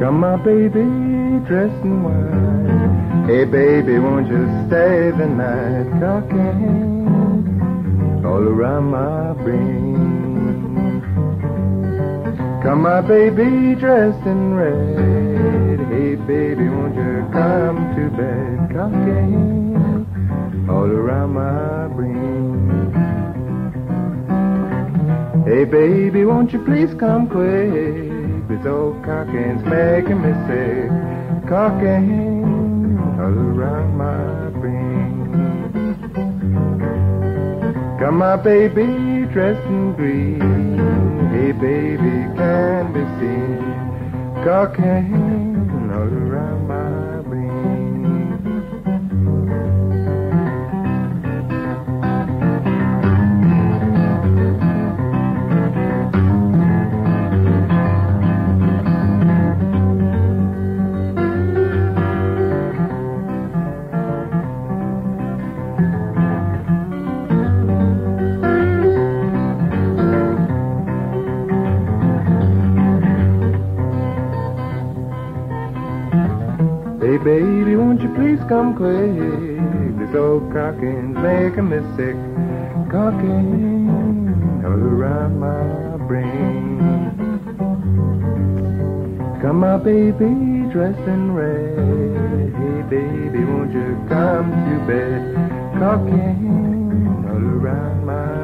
Come, my baby, dressed in white. Hey, baby, won't you stay the night? Cocaine all around my brain. Come, my baby, dressed in red. Hey, baby, won't you come to bed? Cocaine all around my brain. Hey, baby, won't you please come quick? This old cocaine's making me sick. Cocaine all around my brain. Come, my baby, dressed in green. Hey, baby, can't be seen. Cocaine all around my brain. Hey, baby, won't you please come quick? This old cocaine's making me sick. Cocaine all around my brain. Come, my baby, dressed in red. Hey, baby, won't you come to bed? Cocaine all around my